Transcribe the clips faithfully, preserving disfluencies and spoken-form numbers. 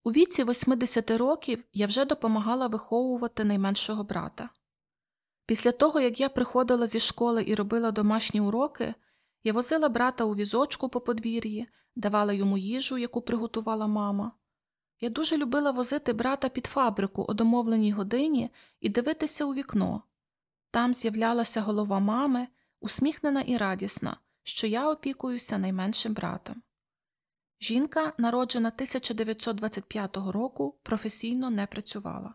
У віці восьмидесяти років я вже допомагала виховувати найменшого брата. Після того, як я приходила зі школи і робила домашні уроки, я возила брата у візочку по подвір'ї, давала йому їжу, яку приготувала мама. Я дуже любила возити брата під фабрику о домовленій годині і дивитися у вікно. Там з'являлася голова мами, усміхнена і радісна, що я опікуюся найменшим братом. Жінка, народжена тисяча дев'ятсот двадцять п'ятого року, професійно не працювала.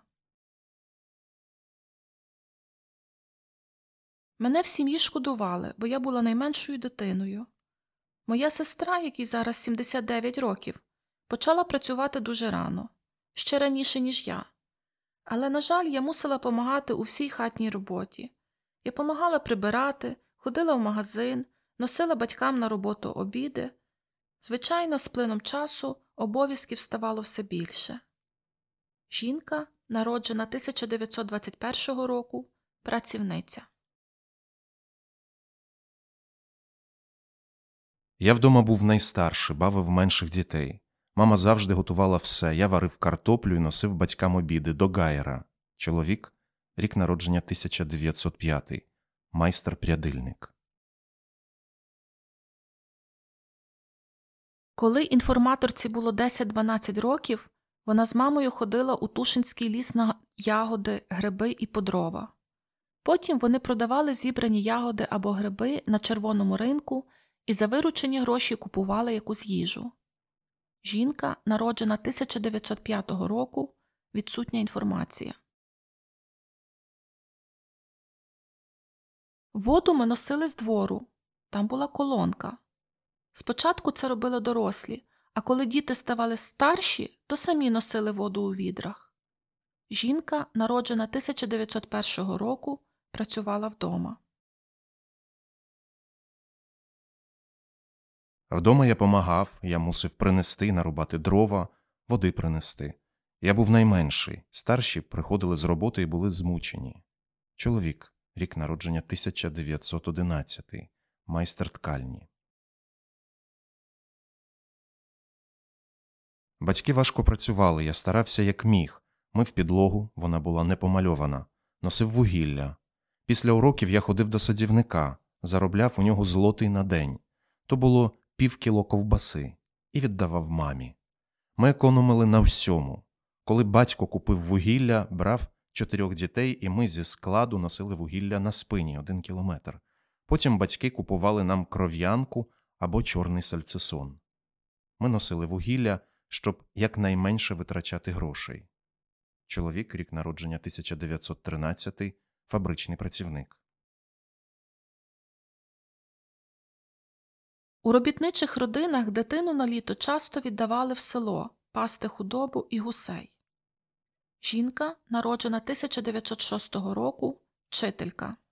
Мене в сім'ї шкодували, бо я була найменшою дитиною. Моя сестра, якій зараз сімдесят дев'ять років, почала працювати дуже рано, ще раніше, ніж я. Але, на жаль, я мусила помагати у всій хатній роботі. Я помагала прибирати, ходила в магазин, носила батькам на роботу обіди. Звичайно, з плином часу обов'язків ставало все більше. Жінка, народжена тисяча дев'ятсот двадцять першого року, працівниця. Я вдома був найстарший, бавив менших дітей. Мама завжди готувала все. Я варив картоплю і носив батькам обіди до Гайера. Чоловік, рік народження тисяча дев'ятсот п'ятий, майстер-прядильник. Коли інформаторці було десять-дванадцять років, вона з мамою ходила у Тушинський ліс на ягоди, гриби і по дрова. Потім вони продавали зібрані ягоди або гриби на червоному ринку і за виручені гроші купували якусь їжу. Жінка, народжена тисяча дев'ятсот п'ятого року, відсутня інформація. Воду ми носили з двору. Там була колонка. Спочатку це робили дорослі, а коли діти ставали старші, то самі носили воду у відрах. Жінка, народжена тисяча дев'ятсот першого року, працювала вдома. Вдома я помагав, я мусив принести, нарубати дрова, води принести. Я був найменший, старші приходили з роботи і були змучені. Чоловік, рік народження тисяча дев'ятсот одинадцятий, майстер ткальні. Батьки важко працювали, я старався як міг. Мив підлогу, вона була не помальована, носив вугілля. Після уроків я ходив до садівника, заробляв у нього злотий на день. То було пів кіло ковбаси, і віддавав мамі. Ми економили на всьому. Коли батько купив вугілля, брав чотирьох дітей, і ми зі складу носили вугілля на спині один кілометр. Потім батьки купували нам кров'янку або чорний сальцисон. Ми носили вугілля, щоб якнайменше витрачати грошей. Чоловік, рік народження тисяча дев'ятсот тринадцятий, фабричний працівник. У робітничих родинах дитину на літо часто віддавали в село пасти худобу і гусей. Жінка, народжена тисяча дев'ятсот шостого року, вчителька.